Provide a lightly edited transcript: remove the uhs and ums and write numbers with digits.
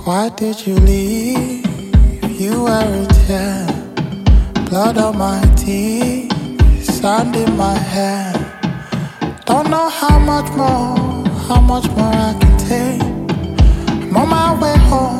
Why did you leave? You weren't here. Blood on my teeth, sand in my hair. Don't know how much more I can take. I'm on my way home.